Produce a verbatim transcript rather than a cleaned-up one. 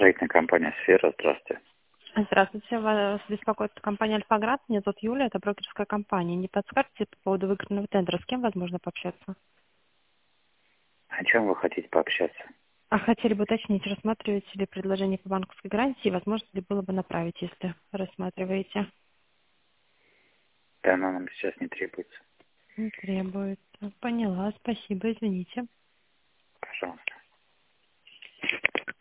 Строительная компания «Сфера». Здравствуйте. Здравствуйте, вас беспокоит компания «Альфаград». Меня зовут Юлия, это брокерская компания. Не подскажете по поводу выигранного тендера, с кем возможно пообщаться? О чем вы хотите пообщаться? А хотели бы уточнить, рассматриваете ли предложение по банковской гарантии, возможно ли было бы направить, если рассматриваете? Да, оно нам сейчас не требуется. Не требуется. Поняла, спасибо, извините. Пожалуйста.